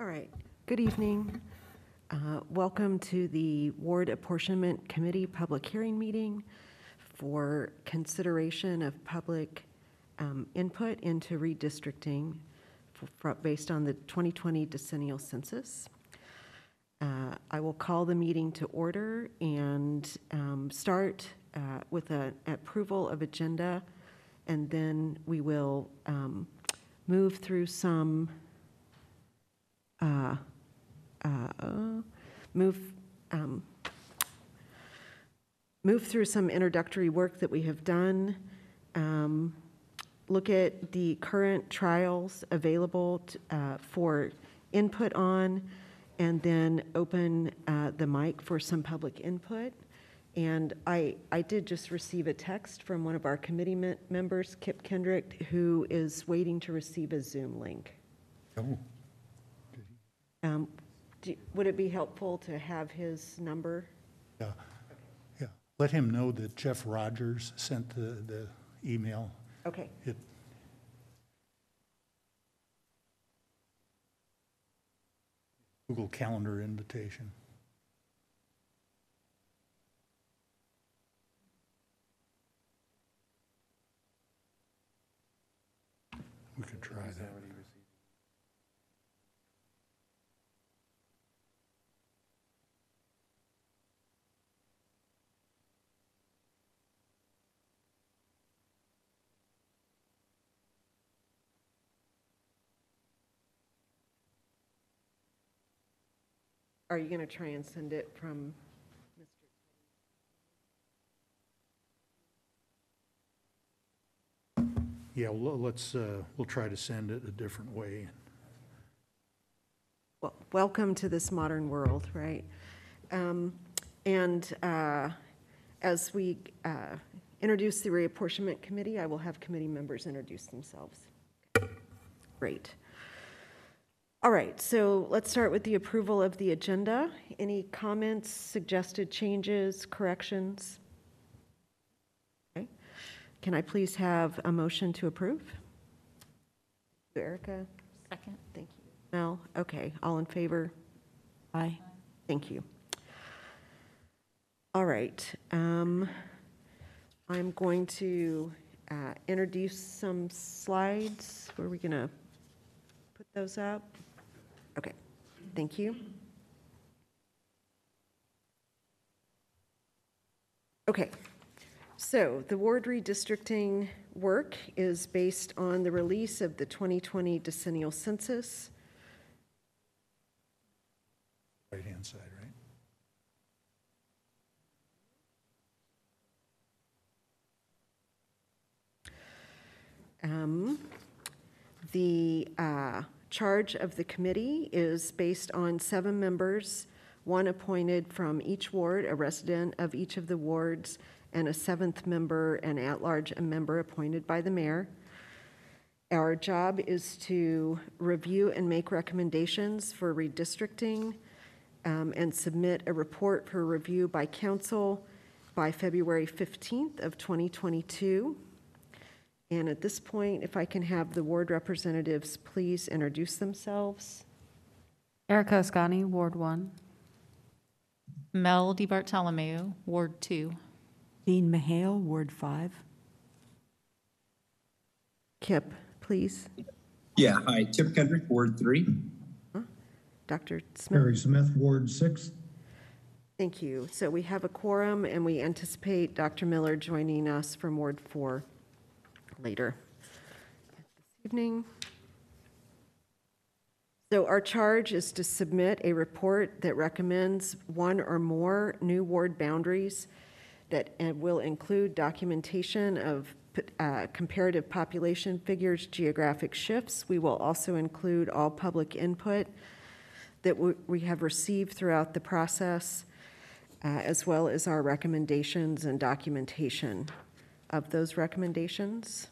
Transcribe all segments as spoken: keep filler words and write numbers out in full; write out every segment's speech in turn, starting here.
All right. Good evening. Uh, welcome to the Ward Apportionment Committee public hearing meeting for consideration of public um, input into redistricting for, for, based on the twenty twenty decennial census. Uh, I will call the meeting to order and um, start uh, with an approval of agenda, and then we will um, move through some Uh, uh, move um, move through some introductory work that we have done, um, look at the current trials available to, uh, for input on, and then open uh, the mic for some public input. And I, I did just receive a text from one of our committee me members, Kip Kendrick, who is waiting to receive a Zoom link. Oh. Um, do, would it be helpful to have his number? Yeah, yeah. Let him know that Jeff Rogers sent the, the email. Okay. It, Google Calendar invitation. We could try that. Are you going to try and send it from Mister Yeah, well, let's, uh, we'll try to send it a different way. Well, welcome to this modern world, right? Um, and uh, as we uh, introduce the reapportionment committee, I will have committee members introduce themselves. Great. All right, so let's start with the approval of the agenda. Any comments, suggested changes, corrections? Okay. Can I please have a motion to approve? Erica? Second. Thank you. Mel? Okay, all in favor? Aye. Thank you. All right. Um, I'm going to uh, introduce some slides. Where are we going to put those up? Okay, thank you. Okay, so the ward redistricting work is based on the release of the twenty twenty decennial census. Right-hand side, right? Um, the uh, charge of the committee is based on seven members, one appointed from each ward, a resident of each of the wards, and a seventh member, an at-large a member appointed by the mayor. Our job is to review and make recommendations for redistricting um, and submit a report for review by council by February fifteenth of twenty twenty-two. And at this point, if I can have the ward representatives please introduce themselves. Erica Ascani, Ward one. Mel DiBartolomeo, Ward two. Dean Mahale, Ward five. Kip, please. Yeah, hi, Kip Kendrick, Ward three. Huh? Doctor Smith. Harry Smith, Ward six. Thank you. So we have a quorum, and we anticipate Doctor Miller joining us from Ward four later this evening. So our charge is to submit a report that recommends one or more new ward boundaries that will include documentation of uh, comparative population figures, geographic shifts. We will also include all public input that we have received throughout the process, uh, as well as our recommendations and documentation of those recommendations.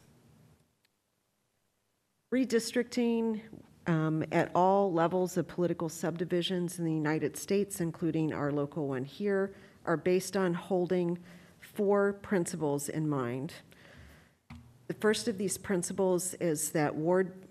Redistricting um, at all levels of political subdivisions in the United States, including our local one here, are based on holding four principles in mind. The first of these principles is that ward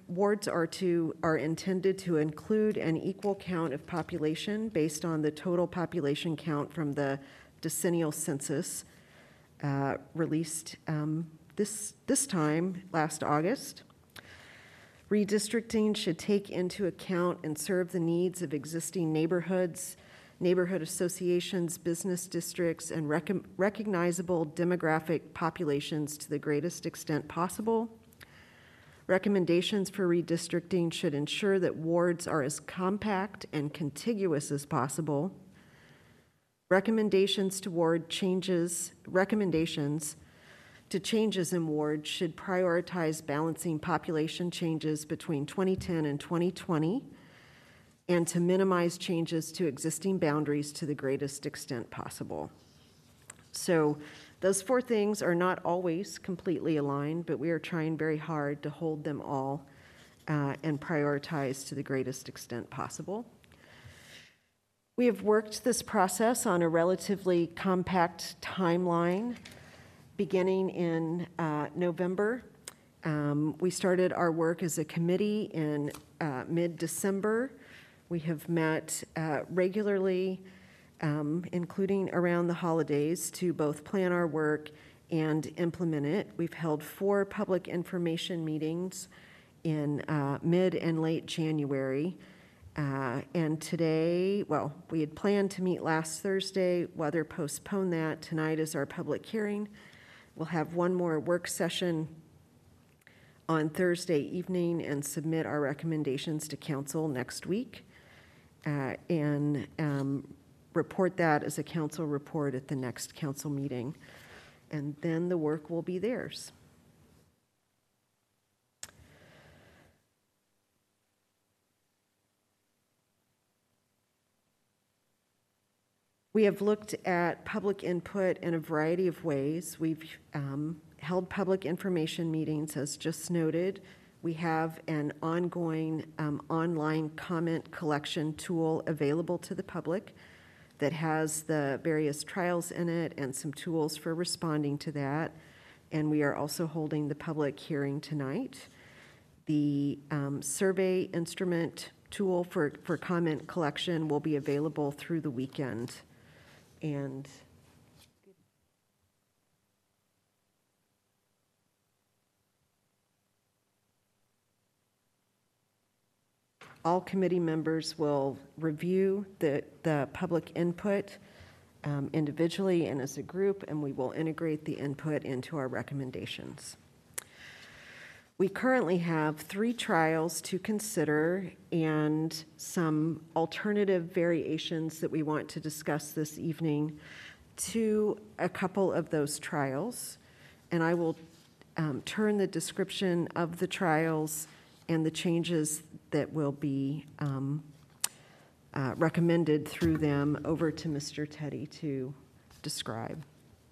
wards are to, are intended to include an equal count of population based on the total population count from the decennial census uh, released um, this, this time, last August. Redistricting should take into account and serve the needs of existing neighborhoods, neighborhood associations, business districts, and rec- recognizable demographic populations to the greatest extent possible. Recommendations for redistricting should ensure that wards are as compact and contiguous as possible. Recommendations toward changes, recommendations to changes in wards should prioritize balancing population changes between twenty ten and twenty twenty, and to minimize changes to existing boundaries to the greatest extent possible. So those four things are not always completely aligned, but we are trying very hard to hold them all uh, and prioritize to the greatest extent possible. We have worked this process on a relatively compact timeline beginning in uh, November. Um, we started our work as a committee in uh, mid-December. We have met uh, regularly, um, including around the holidays, to both plan our work and implement it. We've held four public information meetings in uh, mid and late January. Uh, and today, well, we had planned to meet last Thursday. Weather postponed that. Tonight is our public hearing. We'll have one more work session on Thursday evening and submit our recommendations to council next week, uh, and um, report that as a council report at the next council meeting. And then the work will be theirs. We have looked at public input in a variety of ways. We've um, held public information meetings, as just noted. We have an ongoing um, online comment collection tool available to the public that has the various trials in it and some tools for responding to that. And we are also holding the public hearing tonight. The um, survey instrument tool for, for comment collection will be available through the weekend. And all committee members will review the, the public input um, individually and as a group, and we will integrate the input into our recommendations. We currently have three trials to consider and some alternative variations that we want to discuss this evening to a couple of those trials. And I will um, turn the description of the trials and the changes that will be um, uh, recommended through them over to Mister Teddy to describe.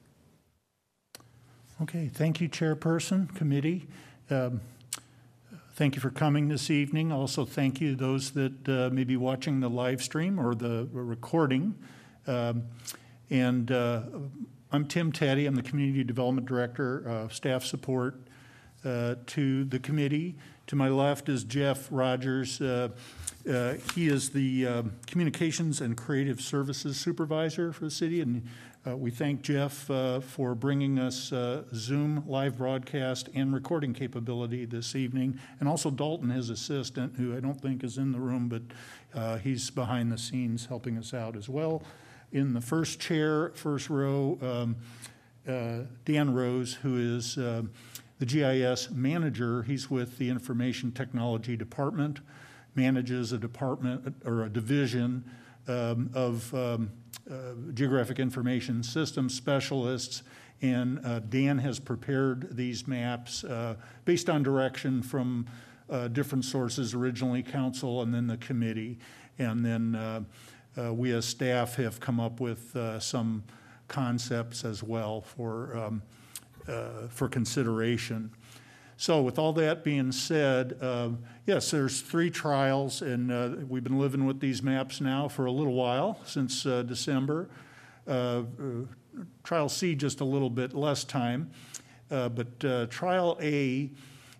Okay, thank you, Chairperson, Committee. Um, thank you for coming this evening. Also, thank you to those that uh, may be watching the live stream or the recording. Um, and uh, I'm Tim Teddy. I'm the Community Development Director, uh, Staff Support uh, to the committee. To my left is Jeff Rogers. Uh, uh, he is the uh, Communications and Creative Services Supervisor for the city, and Uh, we thank Jeff uh, for bringing us uh, Zoom live broadcast and recording capability this evening, and also Dalton, his assistant, who I don't think is in the room, but uh, he's behind the scenes helping us out as well. In the first chair, first row, um, uh, Dan Rose, who is uh, the G I S manager. He's with the Information Technology Department, manages a department or a division um, of um, Uh, geographic information system specialists, and uh, Dan has prepared these maps uh, based on direction from uh, different sources, originally council and then the committee, and then uh, uh, we as staff have come up with uh, some concepts as well for um, uh, for consideration. So with all that being said, uh, yes, there's three trials, and uh, we've been living with these maps now for a little while, since uh, December. Uh, uh, trial C, just a little bit less time. Uh, but uh, Trial A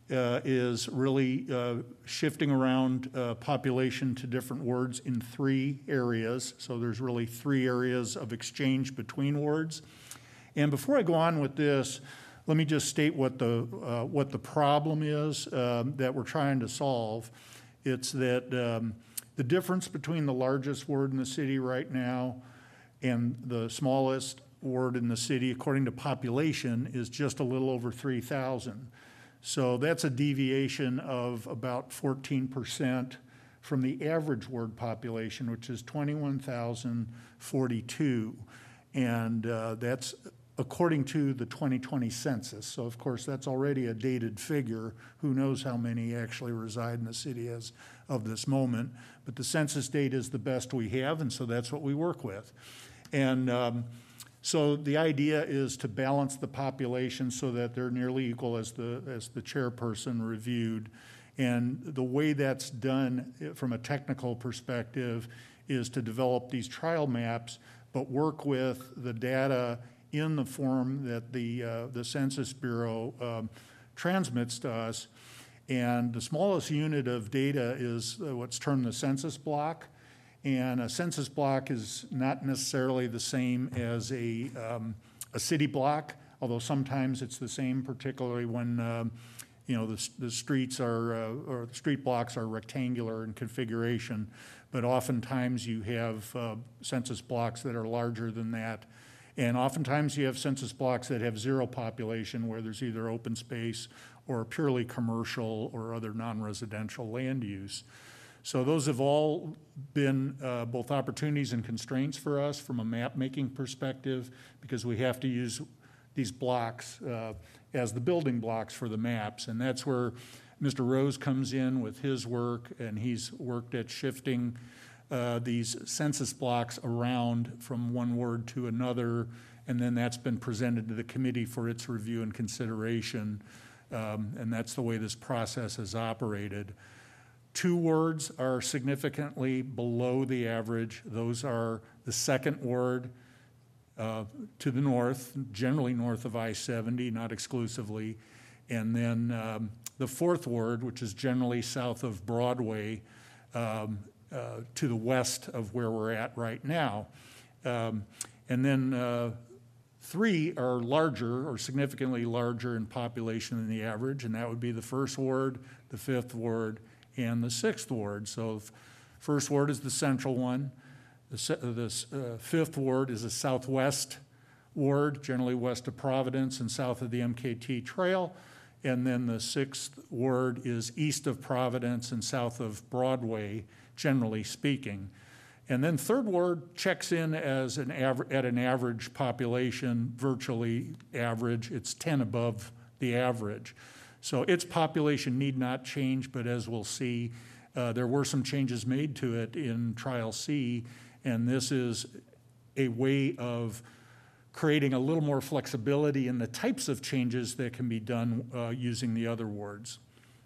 uh, is really uh, shifting around uh, population to different wards in three areas. So there's really three areas of exchange between wards. And before I go on with this, let me just state what the, uh, what the problem is um, that we're trying to solve. It's that um, the difference between the largest ward in the city right now and the smallest ward in the city, according to population, is just a little over three thousand. So that's a deviation of about fourteen percent from the average ward population, which is twenty-one thousand forty-two. And uh, that's according to the twenty twenty census. So of course, that's already a dated figure. Who knows how many actually reside in the city as of this moment. But the census data is the best we have, and so that's what we work with. And um, so the idea is to balance the population so that they're nearly equal, as the, as the chairperson reviewed. And the way that's done from a technical perspective is to develop these trial maps, but work with the data in the form that the, uh, the Census Bureau um, transmits to us. And the smallest unit of data is uh, what's termed the census block. And a census block is not necessarily the same as a, um, a city block, although sometimes it's the same, particularly when um, you know the, the streets are, uh, or the street blocks are rectangular in configuration. But oftentimes you have uh, census blocks that are larger than that. And oftentimes you have census blocks that have zero population, where there's either open space or purely commercial or other non-residential land use. So those have all been uh, both opportunities and constraints for us from a map-making perspective, because we have to use these blocks uh, as the building blocks for the maps. And that's where Mister Rose comes in with his work, and he's worked at shifting uh, these census blocks around from one ward to another, and then that's been presented to the committee for its review and consideration. Um, and that's the way this process has operated. Two wards are significantly below the average. Those are the second ward uh, to the north, generally north of I seventy, not exclusively, and then um, the fourth ward, which is generally south of Broadway, um, uh, to the west of where we're at right now. Um, and then uh, three are larger or significantly larger in population than the average, and that would be the first ward, the fifth ward, and the sixth ward. So first ward is the central one. The, the uh, fifth ward is a southwest ward, generally west of Providence and south of the M K T Trail. And then the sixth ward is east of Providence and south of Broadway, generally speaking. And then third ward checks in as an aver- at an average population, virtually average. It's ten above the average. So its population need not change, but as we'll see, uh, there were some changes made to it in Trial C, and this is a way of creating a little more flexibility in the types of changes that can be done uh, using the other wards.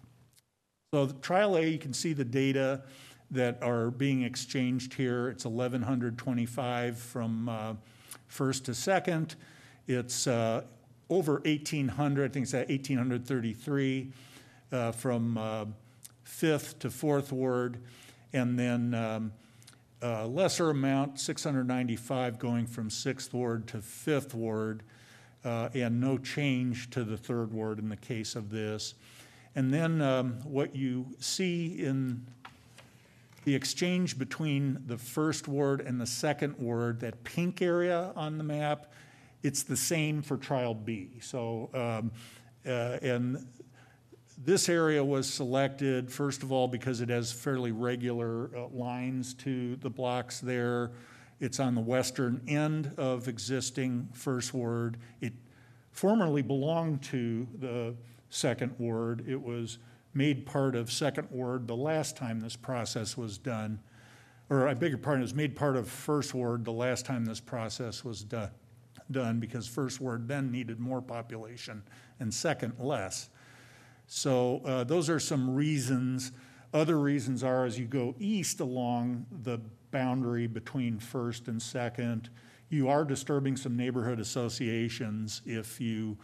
So the Trial A, you can see the data that are being exchanged here. It's eleven twenty-five from uh, first to second. It's uh, over eighteen hundred, I think it's at eighteen thirty-three uh, from uh, fifth to fourth ward, and then um, a lesser amount, six hundred ninety-five, going from sixth ward to fifth ward, uh, and no change to the third ward in the case of this. And then um, what you see in the exchange between the first ward and the second ward, that pink area on the map, it's the same for Trial B. So, um, uh, and this area was selected, first of all, because it has fairly regular uh, lines to the blocks there. It's on the western end of existing first ward. It formerly belonged to the second ward. It was made part of second ward the last time this process was done. Or I beg your pardon, it was made part of first ward the last time this process was done. done because first ward then needed more population and second less. So uh, those are some reasons. Other reasons are as you go east along the boundary between first and second, you are disturbing some neighborhood associations if you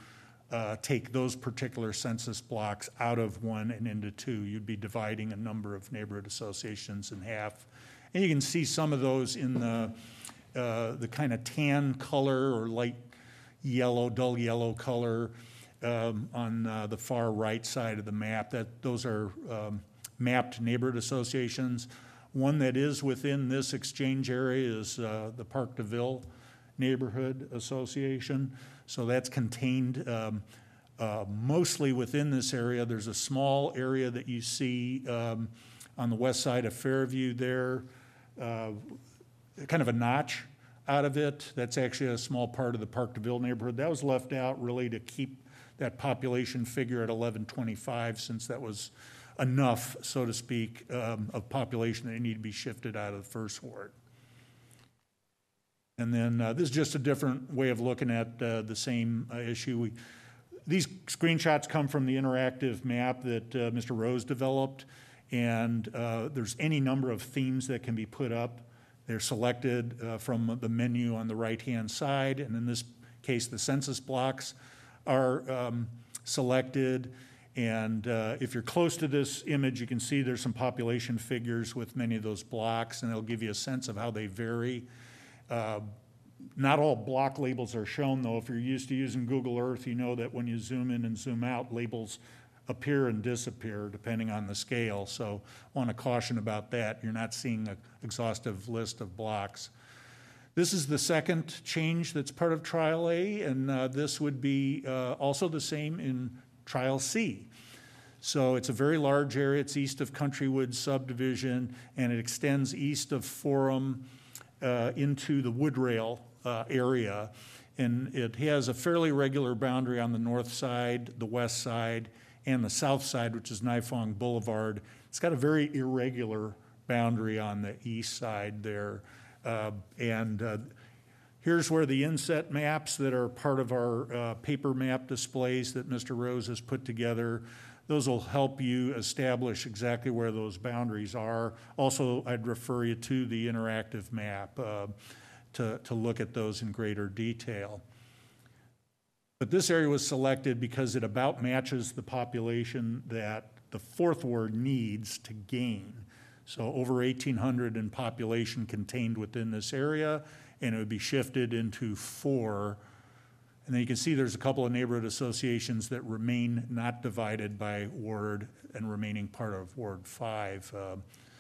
uh, take those particular census blocks out of one and into two. You'd be dividing a number of neighborhood associations in half. And you can see some of those in the, uh, the kind of tan color or light yellow, dull yellow color um, on uh, the far right side of the map. That those are um, mapped neighborhood associations. One that is within this exchange area is uh, the Park DeVille Neighborhood Association. So that's contained um, uh, mostly within this area. There's a small area that you see um, on the west side of Fairview there, uh, kind of a notch out of it. That's actually a small part of the Park DeVille neighborhood. That was left out really to keep that population figure at eleven twenty-five, since that was enough, so to speak, um, of population that needed to be shifted out of the first ward. And then uh, this is just a different way of looking at uh, the same uh, issue. We, these screenshots come from the interactive map that uh, Mister Rose developed, and uh, there's any number of themes that can be put up. They're selected uh, from the menu on the right-hand side, and in this case, the census blocks are um, selected. And uh, if you're close to this image, you can see there's some population figures with many of those blocks, and it'll give you a sense of how they vary. Uh, not all block labels are shown, though. If you're used to using Google Earth, you know that when you zoom in and zoom out, labels appear and disappear depending on the scale. So I want to caution about that. You're not seeing an exhaustive list of blocks. This is the second change that's part of Trial A, and uh, this would be uh, also the same in Trial C. So it's a very large area. It's east of Countrywood subdivision, and it extends east of Forum uh, into the Woodrail uh, area. And it has a fairly regular boundary on the north side, the west side, and the south side, which is Nifong Boulevard. It's got a very irregular boundary on the east side there. Uh, and uh, here's where the inset maps that are part of our uh, paper map displays that Mister Rose has put together, those will help you establish exactly where those boundaries are. Also, I'd refer you to the interactive map uh, to, to look at those in greater detail. But this area was selected because it about matches the population that the fourth ward needs to gain. So over eighteen hundred in population contained within this area, and it would be shifted into four. And then you can see there's a couple of neighborhood associations that remain not divided by ward and remaining part of Ward five. Uh,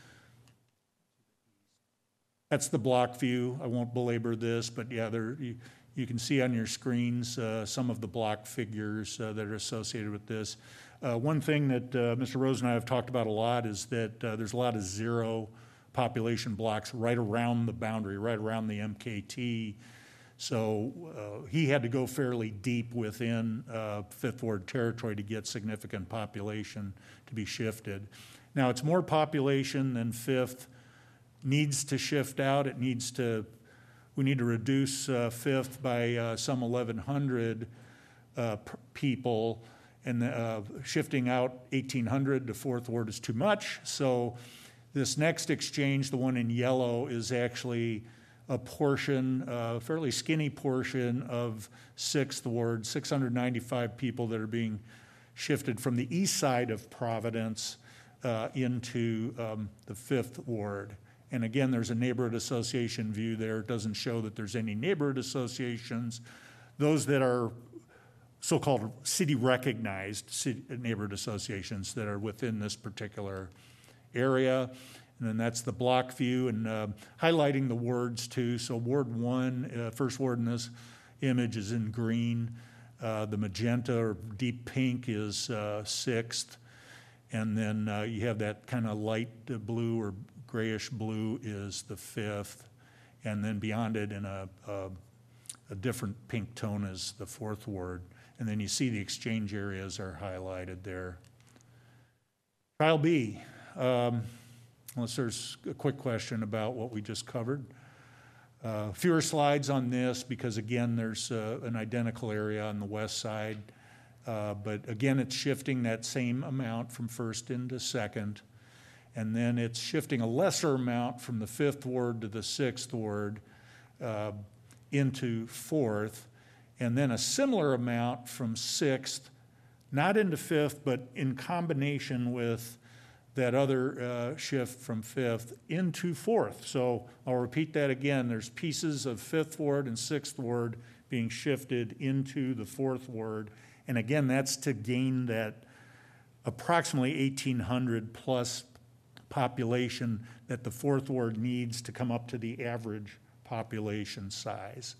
that's the block view. I won't belabor this, but yeah, there, you, you can see on your screens uh, some of the block figures uh, that are associated with this. Uh, one thing that uh, Mister Rose and I have talked about a lot is that uh, there's a lot of zero population blocks right around the boundary, right around the M K T. So uh, he had to go fairly deep within uh, Fifth Ward territory to get significant population to be shifted. Now, it's more population than Fifth needs to shift out. It needs to, we need to reduce uh, Fifth by uh, some eleven hundred uh, people, and uh, shifting out eighteen hundred to Fourth Ward is too much. So this next exchange, the one in yellow, is actually a portion, a fairly skinny portion of Sixth Ward, six hundred ninety-five people that are being shifted from the east side of Providence uh, into um, the Fifth Ward. And again, there's a neighborhood association view there. It doesn't show that there's any neighborhood associations. Those that are so-called city-recognized city neighborhood associations that are within this particular area. And then that's the block view, and uh, highlighting the wards too. So Ward one, uh, first ward in this image is in green. Uh, the magenta or deep pink is uh, sixth. And then uh, you have that kind of light blue or grayish blue is the fifth. And then beyond it in a, a, a different pink tone is the fourth ward. And then you see the exchange areas are highlighted there. Trial B. Um, Unless there's a quick question about what we just covered. Uh, fewer slides on this because, again, there's uh, an identical area on the west side. Uh, but, again, it's shifting that same amount from first into second. And then it's shifting a lesser amount from the fifth ward to the sixth ward uh, into fourth. and then a similar amount from sixth, not into fifth, but in combination with that other uh, shift from fifth into fourth. So I'll repeat that again. There's pieces of fifth ward and sixth ward being shifted into the fourth ward. And again, that's to gain that approximately eighteen hundred plus population that the fourth ward needs to come up to the average population size.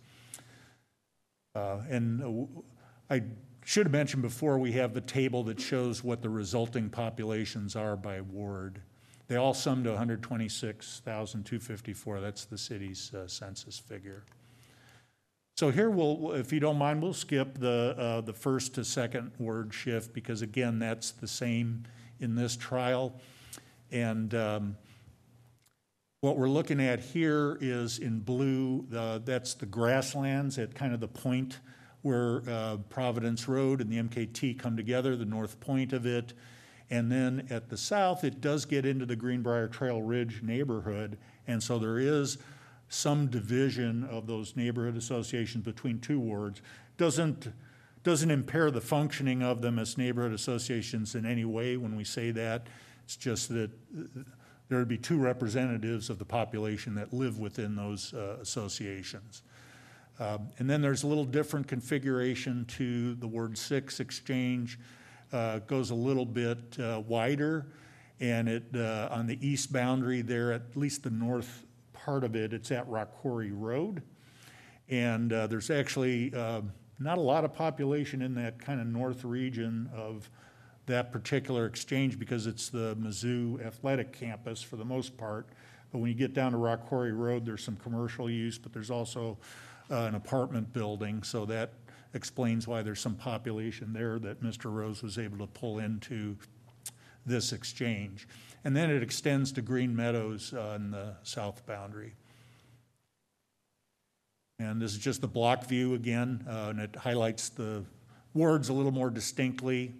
Uh, and uh, I should have mentioned before, we have the table that shows what the resulting populations are by ward. They all sum to one hundred twenty-six thousand two hundred fifty-four. That's the city's uh, census figure. So here we'll, if you don't mind, we'll skip the uh, the first to second word shift, because again, that's the same in this trial. And um, what we're looking at here is in blue, uh, that's the grasslands at kind of the point where uh, Providence Road and the M K T come together, the north point of it. And then at the south, it does get into the Greenbrier Trail Ridge neighborhood. And so there is some division of those neighborhood associations between two wards. Doesn't, doesn't impair the functioning of them as neighborhood associations in any way when we say that. It's just that there would be two representatives of the population that live within those uh, associations. Uh, and then there's a little different configuration to the Ward six exchange. Uh, goes a little bit uh, wider, and it uh, on the east boundary there, at least the north part of it, it's at Rock Quarry Road. And uh, there's actually uh, not a lot of population in that kind of north region of that particular exchange because it's the Mizzou Athletic Campus for the most part. But when you get down to Rock Quarry Road, there's some commercial use, but there's also uh, an apartment building, so that explains why there's some population there that Mister Rose was able to pull into this exchange. And then it extends to Green Meadows on the south boundary. And this is just the block view again, uh, and it highlights the wards a little more distinctly.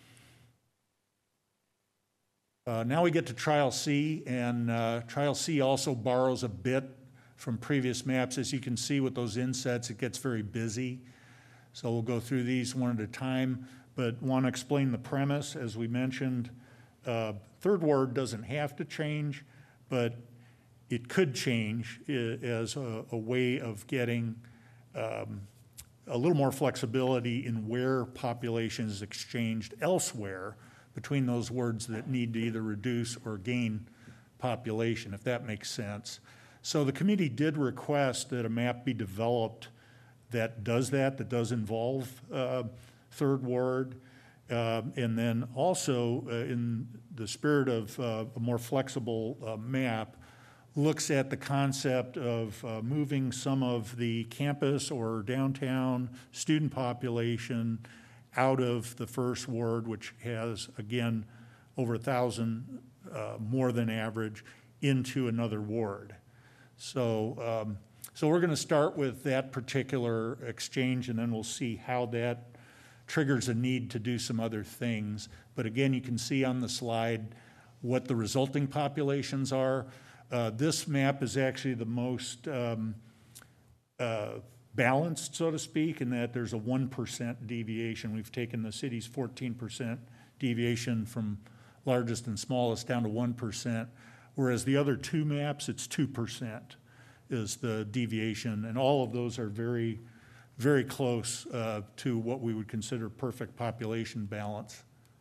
Uh, now we get to Trial C, and uh, Trial C also borrows a bit from previous maps. As you can see with those insets, it gets very busy. So we'll go through these one at a time, but want to explain the premise. As we mentioned, uh, third ward doesn't have to change, but it could change as a, a way of getting um, a little more flexibility in where population is exchanged elsewhere between those wards that need to either reduce or gain population, if that makes sense. So the committee did request that a map be developed that does that, that does involve uh, third ward. Uh, and then also uh, in the spirit of uh, a more flexible uh, map, looks at the concept of uh, moving some of the campus or downtown student population out of the first ward, which has, again, over a thousand uh, more than average, into another ward. So, um, so we're going to start with that particular exchange, and then we'll see how that triggers a need to do some other things. But again, you can see on the slide what the resulting populations are. Uh, this map is actually the most um, uh, balanced, so to speak, in that there's a one percent deviation. We've taken the city's fourteen percent deviation from largest and smallest down to one percent, whereas the other two maps, it's two percent is the deviation, and all of those are very, very close uh, to what we would consider perfect population balance.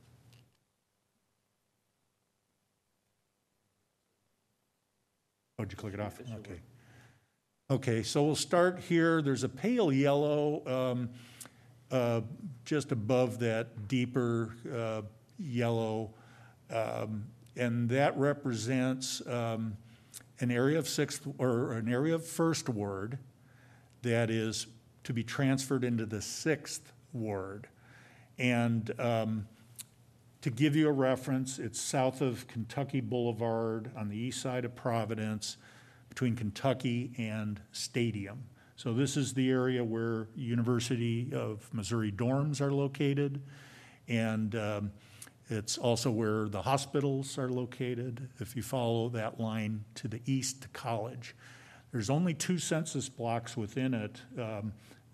Oh, did you click it off? Okay. Okay, so we'll start here. There's a pale yellow um, uh, just above that deeper uh, yellow, um, and that represents um, an area of sixth or an area of first ward that is to be transferred into the sixth ward. And um, to give you a reference, it's south of Kentucky Boulevard on the east side of Providence, between Kentucky and Stadium. So this is the area where University of Missouri dorms are located, and um, it's also where the hospitals are located, if you follow that line to the east to College. There's only two census blocks within it um,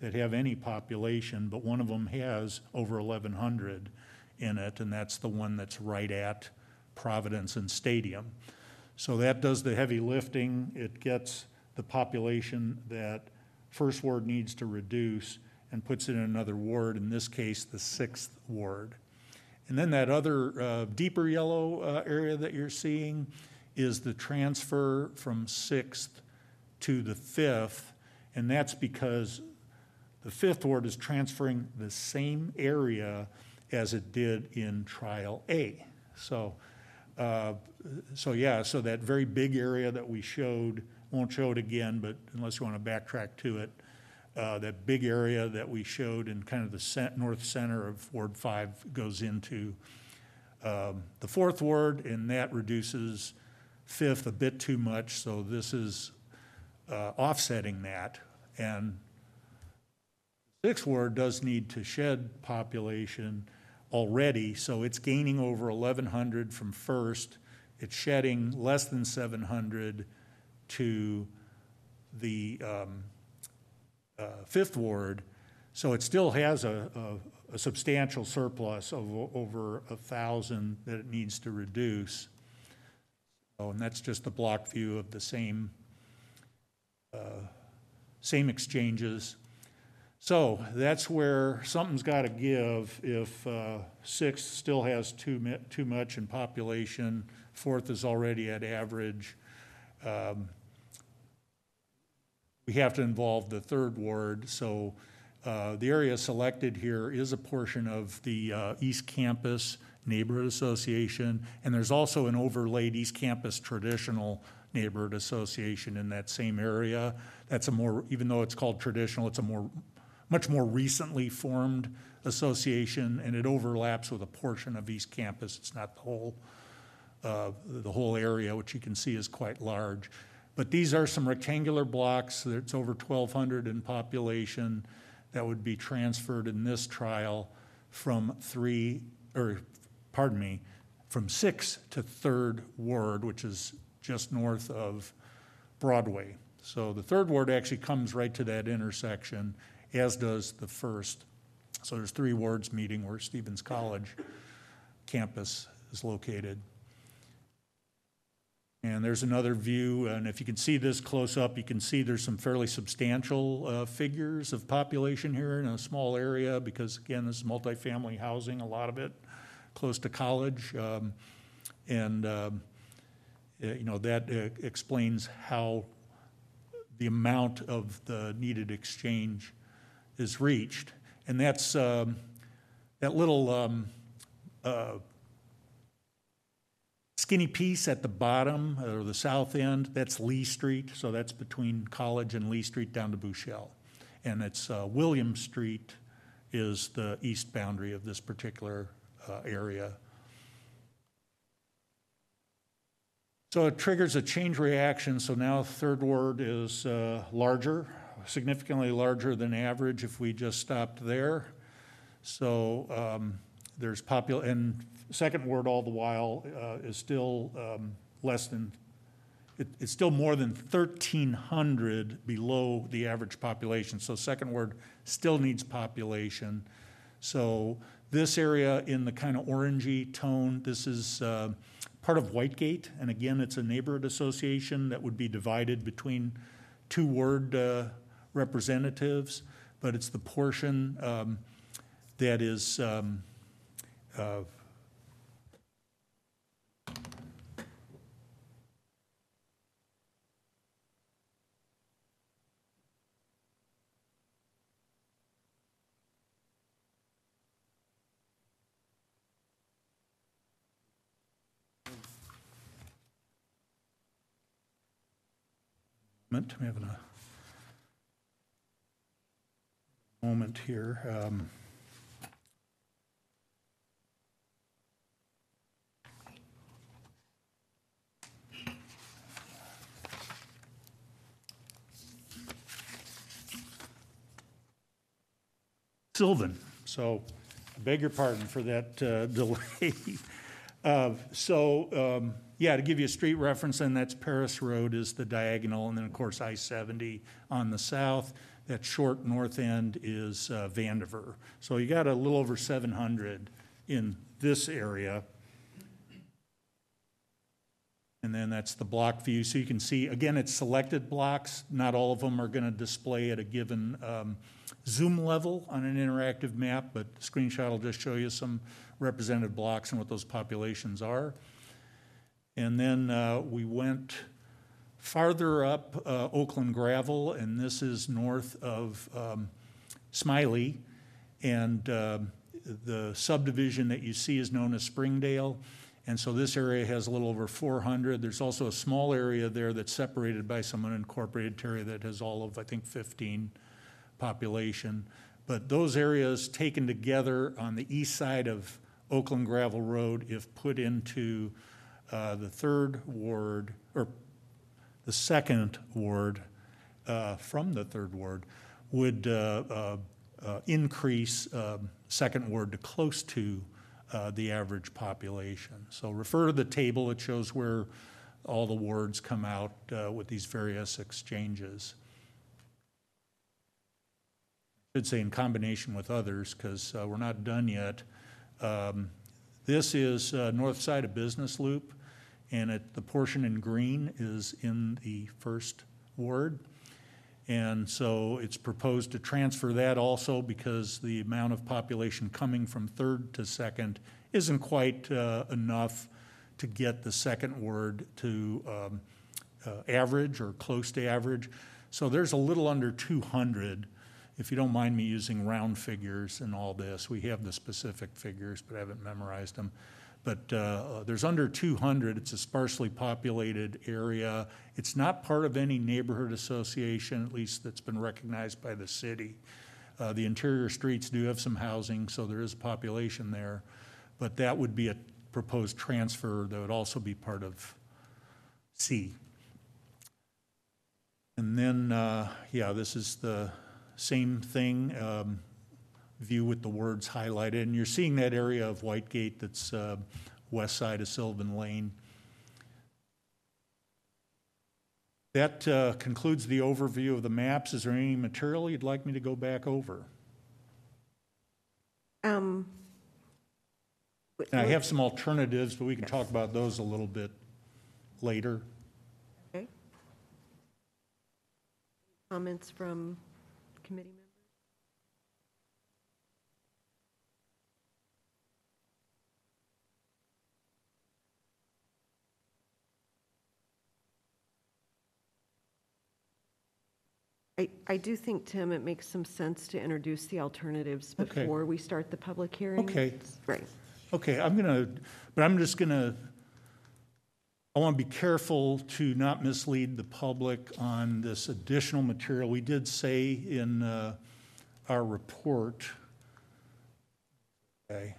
that have any population, but one of them has over eleven hundred in it, and that's the one that's right at Providence and Stadium. So that does the heavy lifting. It gets the population that First Ward needs to reduce and puts it in another ward, in this case, the Sixth Ward. And then that other uh, deeper yellow uh, area that you're seeing is the transfer from Sixth to the Fifth, and that's because the Fifth Ward is transferring the same area as it did in Trial A. So, uh, so yeah, so that very big area that we showed, won't show it again, but unless you want to backtrack to it, uh, that big area that we showed in kind of the cent- north center of Ward five goes into um, the Fourth Ward, and that reduces Fifth a bit too much, so this is uh, offsetting that. And Sixth Ward does need to shed population already, so it's gaining over eleven hundred from First. It's shedding less than seven hundred to the um, uh, Fifth Ward, so it still has a, a, a substantial surplus of o- over a thousand that it needs to reduce. Oh, and that's just a block view of the same uh, same exchanges. So that's where something's got to give if uh, Sixth still has too, mi- too much in population, Fourth is already at average. Um, we have to involve the Third Ward, so uh, the area selected here is a portion of the uh, East Campus Neighborhood Association, and there's also an overlaid East Campus Traditional Neighborhood Association in that same area. That's a more, even though it's called traditional, it's a more much more recently formed association, and it overlaps with a portion of East Campus. It's not the whole, uh, the whole area, which you can see is quite large. But these are some rectangular blocks. It's over twelve hundred in population that would be transferred in this trial from three, or pardon me, from six to Third Ward, which is just north of Broadway. So the Third Ward actually comes right to that intersection, as does the First. So there's three wards meeting where Stevens College campus is located. And there's another view, and if you can see this close up, you can see there's some fairly substantial uh, figures of population here in a small area, because again, this is multifamily housing, a lot of it close to college. Um, and um, you know, that uh, explains how the amount of the needed exchange is reached. And that's um, that little um, uh, skinny piece at the bottom, or the south end, that's Lee Street. So that's between College and Lee Street down to Bouchelle. And it's uh, William Street is the east boundary of this particular uh, area. So it triggers a change reaction. So now Third Ward is uh, larger, significantly larger than average if we just stopped there. So um, there's popul, and Second Ward all the while uh, is still um, less than, it, it's still more than thirteen hundred below the average population. So Second Ward still needs population. So this area in the kind of orangey tone, this is uh, part of Whitegate, and again, it's a neighborhood association that would be divided between two ward uh, representatives, but it's the portion um, that is um, uh, I'm having a moment here. Um, Sylvan. So I beg your pardon for that uh, delay. uh, so um, yeah, to give you a street reference, then that's Paris Road is the diagonal, and then of course I seventy on the south. that short north end is uh, Vandiver. So you got a little over seven hundred in this area. And then that's the block view. So you can see, again, it's selected blocks. Not all of them are going to display at a given um, zoom level on an interactive map, but the screenshot will just show you some represented blocks and what those populations are. And then uh, we went farther up uh, Oakland Gravel, and this is north of um, Smiley. And uh, the subdivision that you see is known as Springdale. And so this area has a little over four hundred. There's also a small area there that's separated by some unincorporated area that has all of, I think, fifteen population. But those areas taken together on the east side of Oakland Gravel Road, if put into uh, the third ward, or the second ward uh, from the third ward, would uh, uh, uh, increase uh, second ward to close to Uh, the average population. So refer to the table. It shows where all the wards come out uh, with these various exchanges. I should say in combination with others, because uh, we're not done yet. Um, this is uh, north side of Business Loop, and it, the portion in green is in the first ward. And so it's proposed to transfer that also because the amount of population coming from third to second isn't quite uh, enough to get the second ward to um, uh, average or close to average. So there's a little under two hundred, if you don't mind me using round figures in all this. We have the specific figures, but I haven't memorized them. But uh, there's under two hundred. It's a sparsely populated area. It's not part of any neighborhood association, at least that's been recognized by the city. Uh, the interior streets do have some housing, so there is a population there. But that would be a proposed transfer that would also be part of C. And then, uh, yeah, this is the same thing. Um, view with the words highlighted, and you're seeing that area of Whitegate that's uh, west side of Sylvan Lane. That uh, concludes the overview of the maps. Is there any material you'd like me to go back over? Um, And I have some alternatives, but we can talk about those a little bit later. Okay. Comments from committee members? I, I do think, Tim, it makes some sense to introduce the alternatives Okay. before we start the public hearing. Okay. Right. Okay, I'm gonna, but I'm just gonna, I want to be careful to not mislead the public on this additional material. We did say in uh, our report, okay.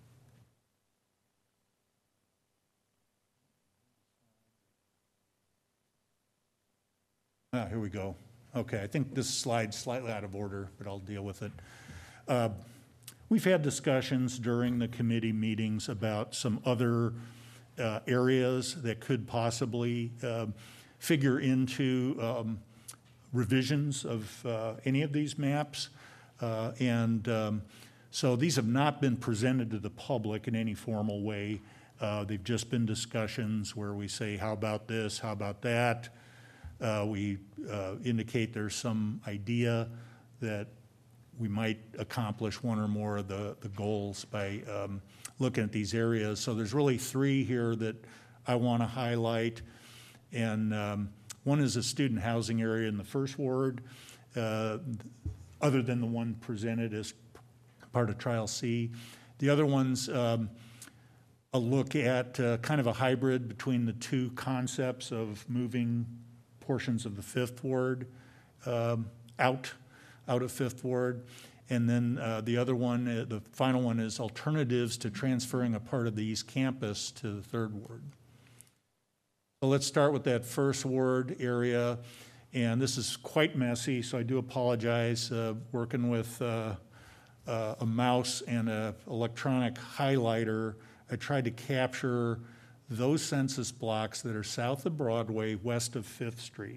Ah, here we go. Okay, I think this slide's slightly out of order, but I'll deal with it. Uh, We've had discussions during the committee meetings about some other uh, areas that could possibly uh, figure into um, revisions of uh, any of these maps. Uh, and um, so these have not been presented to the public in any formal way. Uh, they've just been discussions where we say, how about this, how about that? Uh, we uh, indicate there's some idea that we might accomplish one or more of the, the goals by um, looking at these areas. So there's really three here that I want to highlight. And um, one is a student housing area in the first ward, uh, other than the one presented as part of Trial C. The other one's um, a look at uh, kind of a hybrid between the two concepts of moving portions of the fifth ward um, out out of Fifth Ward. And then uh, the other one, uh, the final one, is alternatives to transferring a part of the East Campus to the Third Ward. So let's start with that first ward area. And this is quite messy, so I do apologize. Uh, working with uh, uh, a mouse and an electronic highlighter, I tried to capture those census blocks that are south of Broadway, west of Fifth Street.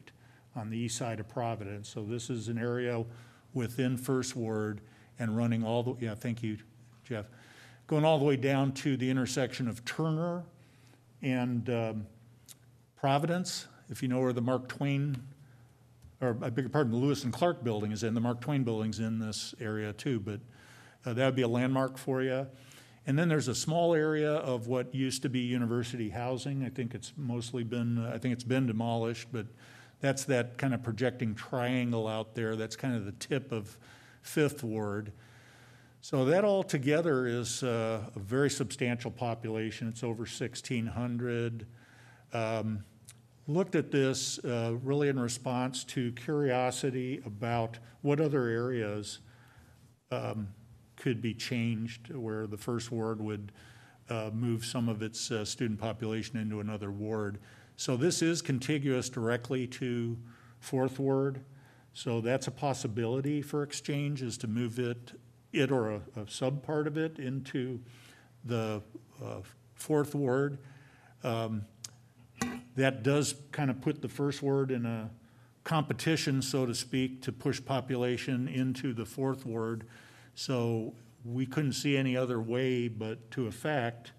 on the east side of Providence. So this is an area within First Ward and running all the, yeah, thank you, Jeff. Going all the way down to the intersection of Turner and um, Providence, if you know where the Mark Twain, or I beg your pardon, the Lewis and Clark building is in, the Mark Twain building's in this area too, but uh, that would be a landmark for you. And then there's a small area of what used to be university housing. I think it's mostly been, uh, I think it's been demolished, but that's that kind of projecting triangle out there. That's kind of the tip of Fifth Ward. So that all together is uh, a very substantial population. It's over sixteen hundred. Um, looked at this uh, really in response to curiosity about what other areas um, could be changed, where the First Ward would uh, move some of its uh, student population into another ward. So this is contiguous directly to Fourth Ward. So that's a possibility for exchange, is to move it, it or a, a sub part of it into the uh, Fourth Ward. Um, that does kind of put the First Ward in a competition, so to speak, to push population into the Fourth Ward. So we couldn't see any other way but to affect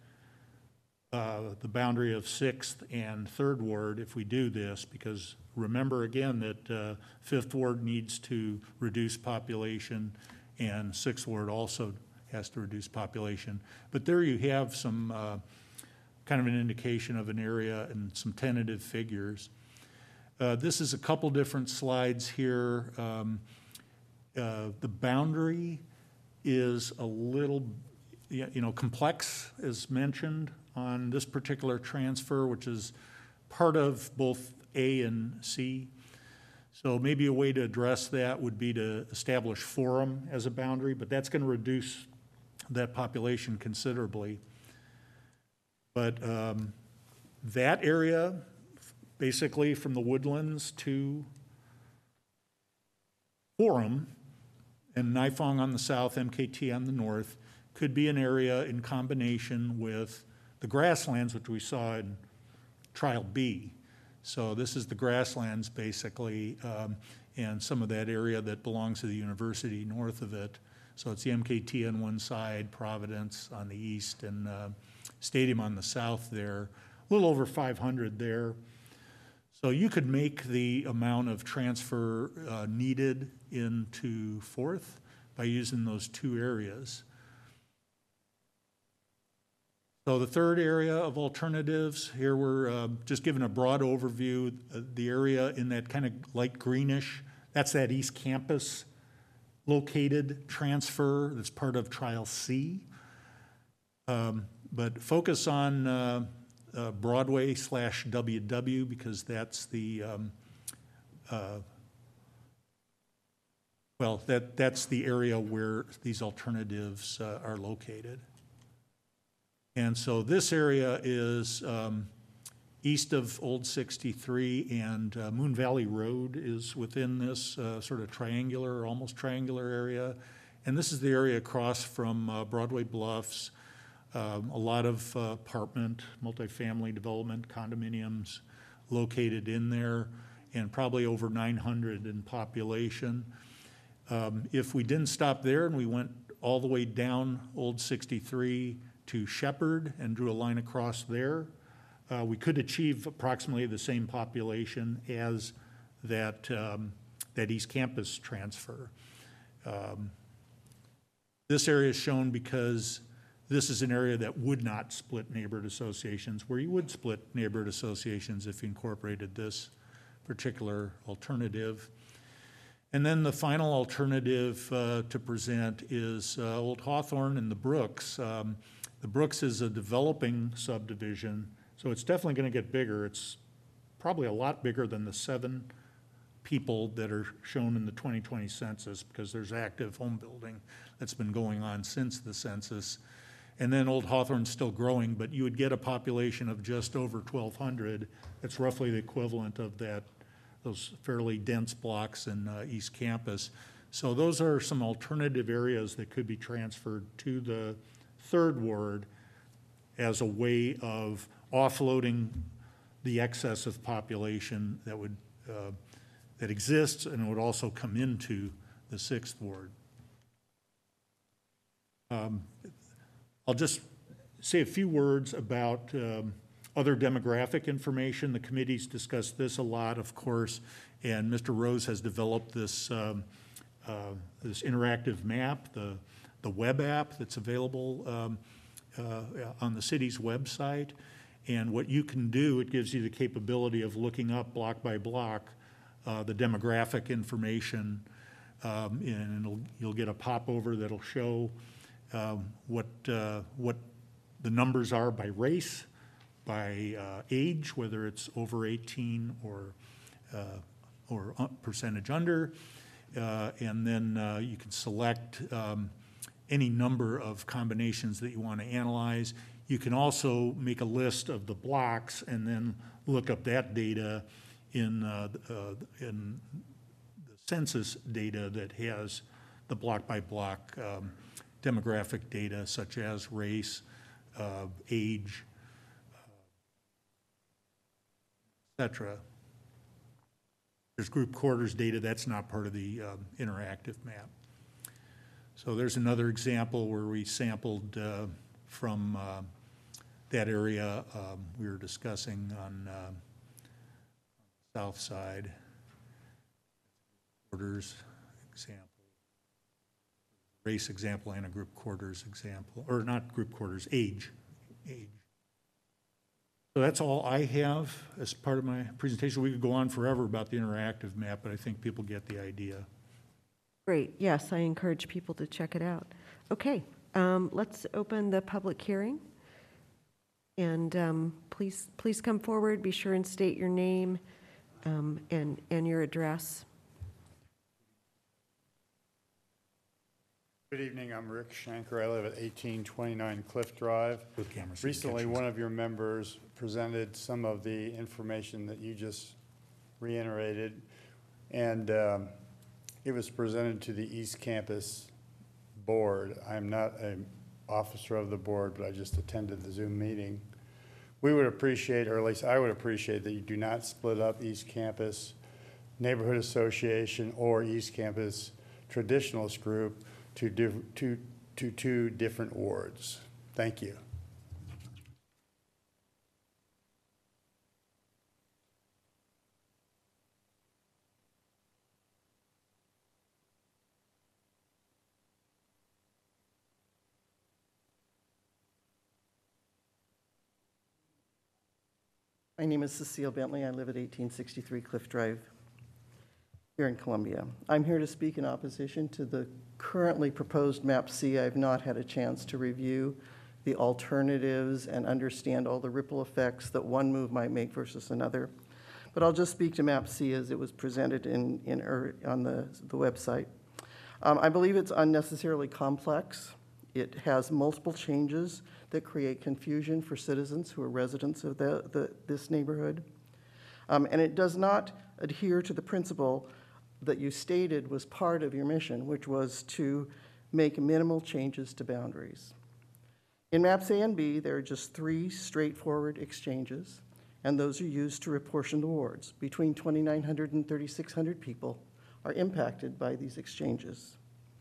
uh, the boundary of Sixth and Third Ward if we do this, because remember again that uh, Fifth Ward needs to reduce population and Sixth Ward also has to reduce population. But there you have some uh, kind of an indication of an area and some tentative figures. Uh, this is a couple different slides here. Um, uh, the boundary is a little, you know, complex, as mentioned on this particular transfer, which is part of both A and C. So maybe a way to address that would be to establish Forum as a boundary, but that's going to reduce that population considerably. But um, that area, basically from the Woodlands to Forum, and Nifong on the south, M K T on the north, could be an area in combination with the grasslands, which we saw in Trial B. So this is the grasslands, basically, um, and some of that area that belongs to the university north of it. So it's the M K T on one side, Providence on the east, and uh, Stadium on the south there. A little over five hundred there. So you could make the amount of transfer uh, needed into Fourth by using those two areas. So the third area of alternatives, here we're uh, just giving a broad overview. Uh, the area in that kind of light greenish, that's that East Campus located transfer that's part of Trial C. Um, but focus on uh, uh, Broadway slash W W because that's the, um, uh, well, that, that's the area where these alternatives uh, are located. And so this area is um, east of Old sixty-three, and uh, Moon Valley Road is within this uh, sort of triangular, almost triangular area. And this is the area across from uh, Broadway Bluffs, um, a lot of uh, apartment, multifamily development, condominiums located in there, and probably over nine hundred in population. Um, if we didn't stop there and we went all the way down Old sixty-three to Shepherd and drew a line across there, uh, we could achieve approximately the same population as that, um, that East Campus transfer. Um, this area is shown because this is an area that would not split neighborhood associations, where you would split neighborhood associations if you incorporated this particular alternative. And then the final alternative uh, to present is uh, Old Hawthorne and the Brooks. Um, the Brooks is a developing subdivision, so it's definitely going to get bigger. It's probably a lot bigger than the seven people that are shown in the twenty twenty census, because there's active home building that's been going on since the census. And then Old Hawthorne's still growing, but you would get a population of just over twelve hundred. That's roughly the equivalent of that, those fairly dense blocks in uh, East Campus. So those are some alternative areas that could be transferred to the Third Ward as a way of offloading the excess of population that would uh, that exists and would also come into the sixth ward. Um, I'll just say a few words about um, other demographic information. The committee's discussed this a lot, of course, and Mister Rose has developed this um, uh, this interactive map, the the web app that's available um, uh, on the city's website. And what you can do, it gives you the capability of looking up block by block uh, the demographic information, um, and it'll, you'll get a popover that'll show um, what uh, what the numbers are by race, by uh, age, whether it's over eighteen or uh, or percentage under, uh, and then uh, you can select um, any number of combinations that you want to analyze. You can also make a list of the blocks and then look up that data in uh, uh, in the census data that has the block by block um, demographic data such as race, uh, age, et cetera. There's group quarters data that's not part of the um, interactive map. So there's another example where we sampled uh, from uh, that area um, we were discussing on uh, south side. Quarters example, race example, and a group quarters example, or not group quarters, age, age. So that's all I have as part of my presentation. We could go on forever about the interactive map, but I think people get the idea. Great. Yes, I encourage people to check it out. Okay, um, let's open the public hearing. And um, please, please come forward. Be sure and state your name um, and, and your address. Good evening, I'm Rick Shanker. I live at eighteen twenty-nine Cliff Drive. With cameras. Recently, one of your members presented some of the information that you just reiterated, and um, it was presented to the East Campus board. I'm not an officer of the board, but I just attended the Zoom meeting. We would appreciate, or at least I would appreciate, that you do not split up East Campus Neighborhood Association or East Campus Traditionalist Group to, div to, to two different wards. Thank you. My name is Cecile Bentley. I live at eighteen sixty-three Cliff Drive here in Columbia. I'm here to speak in opposition to the currently proposed Map C. I've not had a chance to review the alternatives and understand all the ripple effects that one move might make versus another. But I'll just speak to Map C as it was presented in, in er, on the, the website. Um, I believe it's unnecessarily complex. It has multiple changes that create confusion for citizens who are residents of the, the, this neighborhood. Um, and it does not adhere to the principle that you stated was part of your mission, which was to make minimal changes to boundaries. In Maps A and B, there are just three straightforward exchanges, and those are used to apportion the wards. Between twenty-nine hundred and thirty-six hundred people are impacted by these exchanges.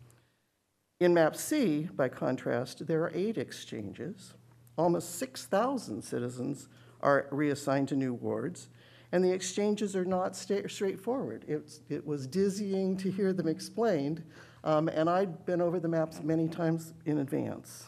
In Map C, by contrast, there are eight exchanges. Almost six thousand citizens are reassigned to new wards, and the exchanges are not straightforward. It's, it was dizzying to hear them explained, um, and I'd been over the maps many times in advance.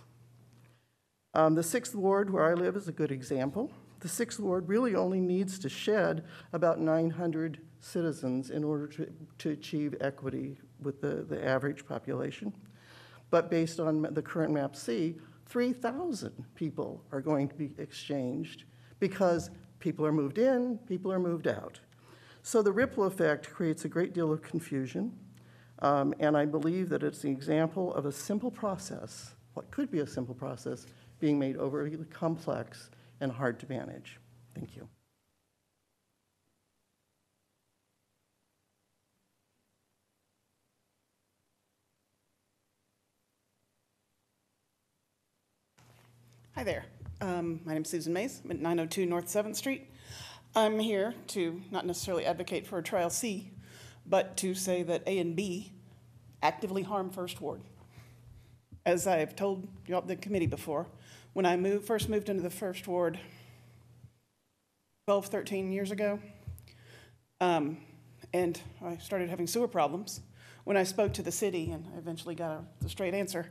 Um, the sixth ward where I live is a good example. The sixth ward really only needs to shed about nine hundred citizens in order to, to achieve equity with the, the average population. But based on the current Map C, three thousand people are going to be exchanged because people are moved in, people are moved out. So the ripple effect creates a great deal of confusion, um, and I believe that it's an example of a simple process, what could be a simple process, being made overly complex and hard to manage. Thank you. Hi there. Um, my name is Susan Mays. I'm at nine oh two North seventh Street. I'm here to not necessarily advocate for a Trial C, but to say that A and B actively harm First Ward. As I've told you all, the committee before, when I moved, first moved into the First Ward twelve, thirteen years ago, um, and I started having sewer problems, when I spoke to the city and I eventually got a, the straight answer,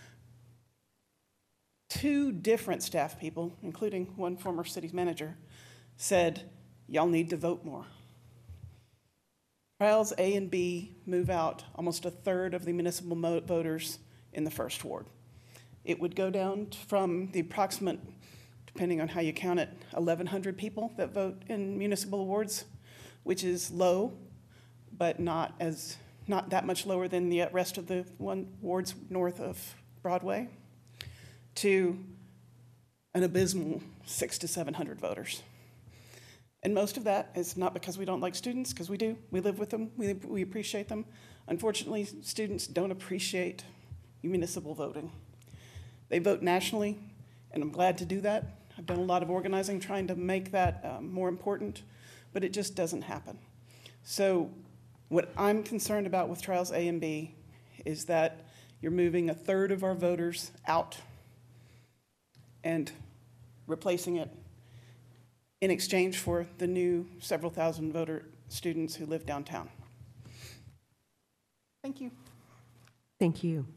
two different staff people, including one former city manager, said, y'all need to vote more. Trials A and B move out almost a third of the municipal mo- voters in the First Ward. It would go down from the approximate, depending on how you count it, eleven hundred people that vote in municipal wards, which is low, but not as not that much lower than the rest of the one wards north of Broadway, to an abysmal six to seven hundred voters. And most of that is not because we don't like students, because we do. We live with them. We, we appreciate them. Unfortunately, students don't appreciate municipal voting. They vote nationally, and I'm glad to do that. I've done a lot of organizing trying to make that um, more important, but it just doesn't happen. So what I'm concerned about with Trials A and B is that you're moving a third of our voters out and replacing it in exchange for the new several thousand voter students who live downtown. Thank you. Thank you.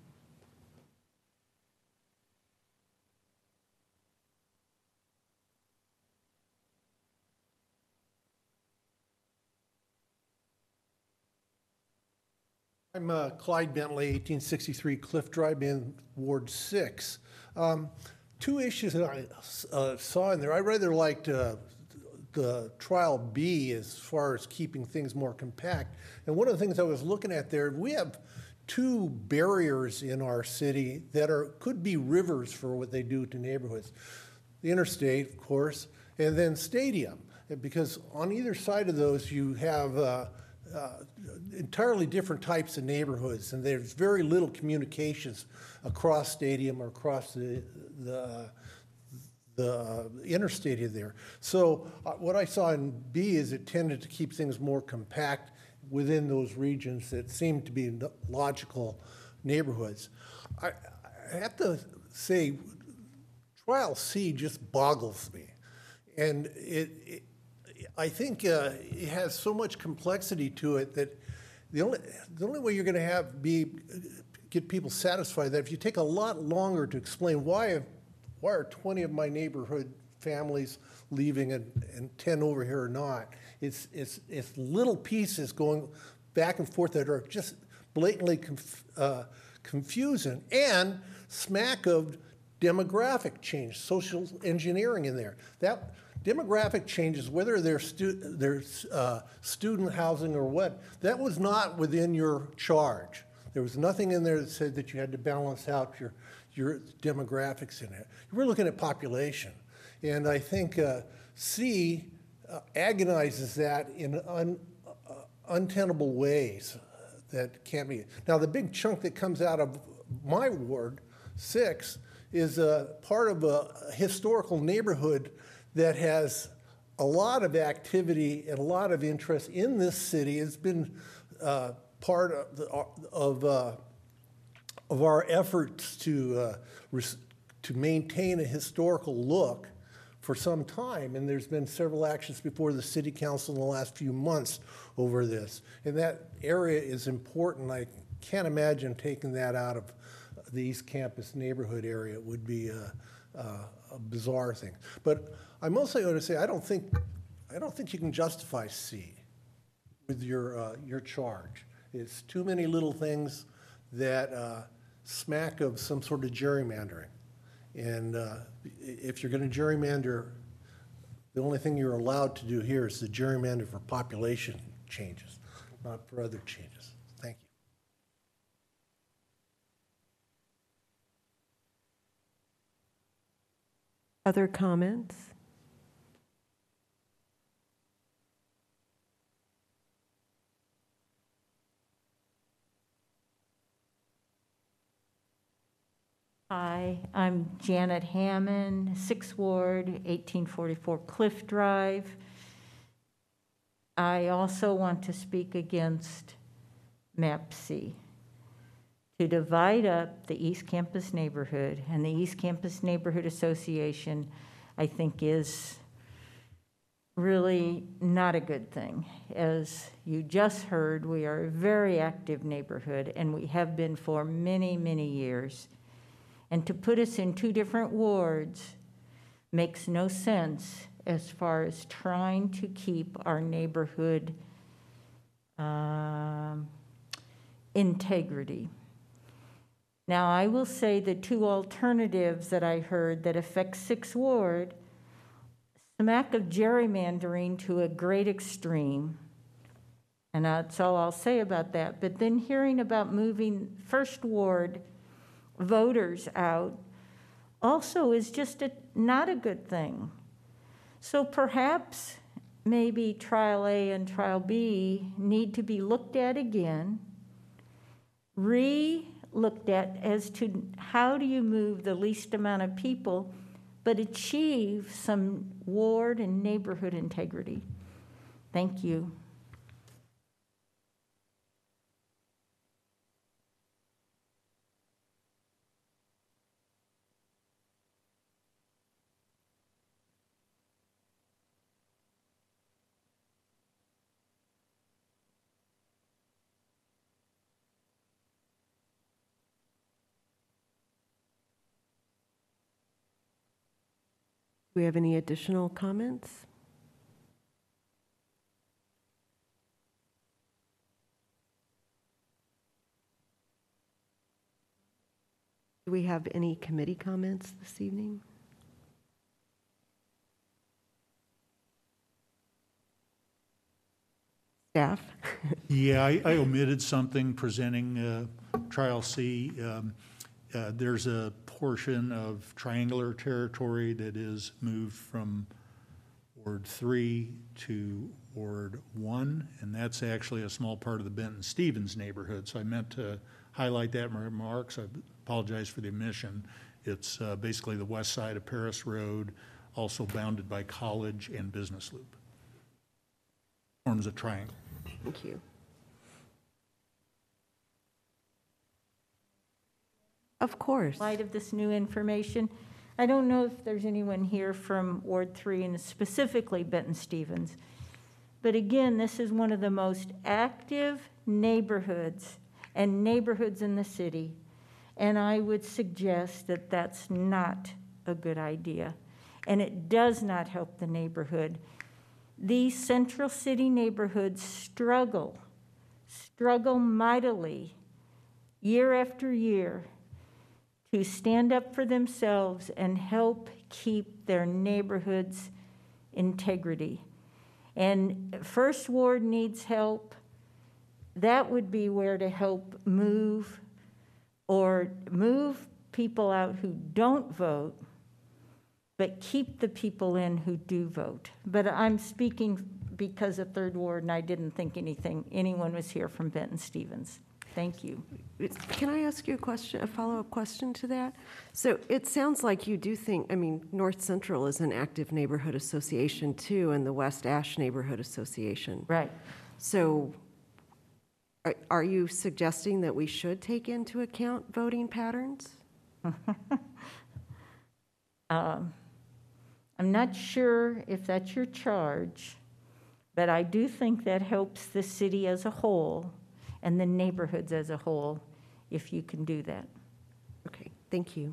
I'm uh, Clyde Bentley, eighteen sixty-three Cliff Drive in Ward six. Um, two issues that I uh, saw in there. I rather liked uh, the trial B as far as keeping things more compact. And one of the things I was looking at there, we have two barriers in our city that are could be rivers for what they do to neighborhoods. The interstate, of course, and then Stadium. Because on either side of those you have uh, Uh, entirely different types of neighborhoods, and there's very little communications across Stadium or across the the, the uh, interstate there. So uh, what I saw in B is it tended to keep things more compact within those regions that seemed to be logical neighborhoods. I, I have to say, Trial C just boggles me, and it, it I think uh, it has so much complexity to it that the only the only way you're going to have be get people satisfied that if you take a lot longer to explain why why are twenty of my neighborhood families leaving and, and ten over here are not. It's it's it's little pieces going back and forth that are just blatantly conf, uh, confusing and smack of demographic change, social engineering in there. That. Demographic changes, whether they're, stu- they're uh, student housing or what, that was not within your charge. There was nothing in there that said that you had to balance out your, your demographics in it. You were looking at population. And I think uh, C uh, agonizes that in un, uh, untenable ways that can't be. Now, the big chunk that comes out of my ward, six, is a part of a historical neighborhood that has a lot of activity and a lot of interest in this city. It's been uh, part of, the, of, uh, of our efforts to, uh, res- to maintain a historical look for some time, and there's been several actions before the City Council in the last few months over this. And that area is important. I can't imagine taking that out of the East Campus neighborhood area. It would be a, a, a bizarre thing. But I'm also going to say I don't think I don't think you can justify C with your uh, your charge. It's too many little things that uh, smack of some sort of gerrymandering. And uh, if you're going to gerrymander, the only thing you're allowed to do here is to gerrymander for population changes, not for other changes. Thank you. Other comments? Hi, I'm Janet Hammond, Sixth Ward, eighteen forty-four Cliff Drive. I also want to speak against MAP C. To divide up the East Campus neighborhood, and the East Campus Neighborhood Association, I think, is really not a good thing. As you just heard, we are a very active neighborhood, and we have been for many, many years. And to put us in two different wards makes no sense as far as trying to keep our neighborhood um, integrity. Now, I will say the two alternatives that I heard that affect Sixth Ward smack of gerrymandering to a great extreme, and that's all I'll say about that. But then hearing about moving First Ward voters out also is just a, not a good thing. So perhaps maybe Trial A and Trial B need to be looked at again, re-looked at as to how do you move the least amount of people but achieve some ward and neighborhood integrity. Thank you. Do we have any additional comments? Do we have any committee comments this evening? Staff? Yeah, I, I omitted something presenting uh, Trial C. Um, uh, there's a portion of triangular territory that is moved from Ward three to Ward one, and that's actually a small part of the Benton Stevens neighborhood. So I meant to highlight that in my remarks. I apologize for the omission. It's uh, basically the west side of Paris Road, also bounded by College and Business Loop. Forms a triangle. Thank you. Of course. In light of this new information, I don't know if there's anyone here from Ward three and specifically Benton Stevens, but again, this is one of the most active neighborhoods and neighborhoods in the city, and I would suggest that that's not a good idea, and it does not help the neighborhood. These central city neighborhoods struggle, struggle mightily year after year to stand up for themselves and help keep their neighborhoods' integrity. And First Ward needs help. That would be where to help move or move people out who don't vote, but keep the people in who do vote. But I'm speaking because of Third Ward, and I didn't think anything, anyone was here from Benton Stevens. Thank you. Can I ask you a question, a follow-up question to that? So it sounds like you do think, I mean, North Central is an active neighborhood association too, and the West Ash Neighborhood Association. Right. So are, are you suggesting that we should take into account voting patterns? um, I'm not sure if that's your charge, but I do think that helps the city as a whole and the neighborhoods as a whole, if you can do that. Okay, thank you.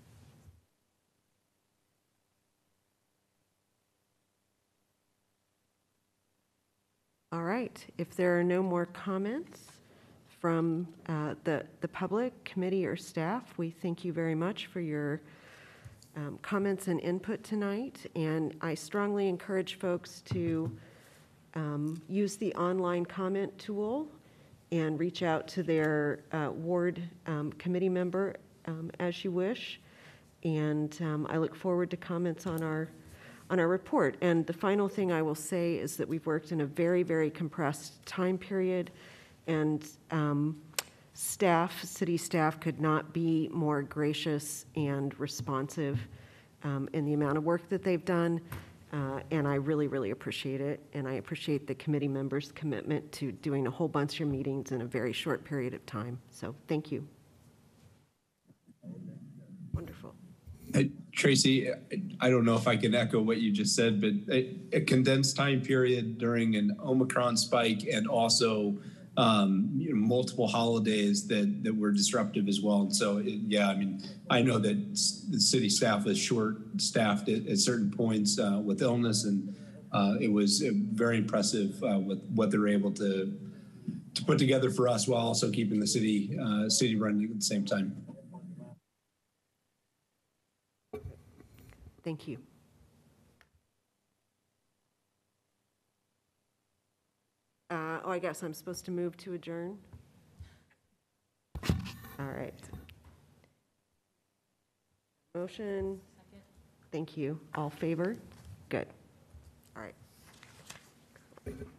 All right, if there are no more comments from uh, the, the public, committee, or staff, we thank you very much for your um, comments and input tonight, and I strongly encourage folks to um, use the online comment tool and reach out to their uh, ward um, committee member um, as you wish. And um, I look forward to comments on our on our report. And the final thing I will say is that we've worked in a very, very compressed time period, and um, staff, city staff, could not be more gracious and responsive um, in the amount of work that they've done. uh, and I really, really appreciate it. And I appreciate the committee members' commitment to doing a whole bunch of meetings in a very short period of time. So thank you. Wonderful. Uh, Tracy, I don't know if I can echo what you just said, but a, a condensed time period during an Omicron spike and also um, you know, multiple holidays that, that were disruptive as well. And so, it, yeah, I mean, I know that the city staff was short-staffed at, at certain points uh, with illness, and uh, it was uh, very impressive uh, with what they were able to to put together for us while also keeping the city uh, city running at the same time. Thank you. Uh, oh, I guess I'm supposed to move to adjourn? All right. Motion. Thank you. All favor? Good. All right.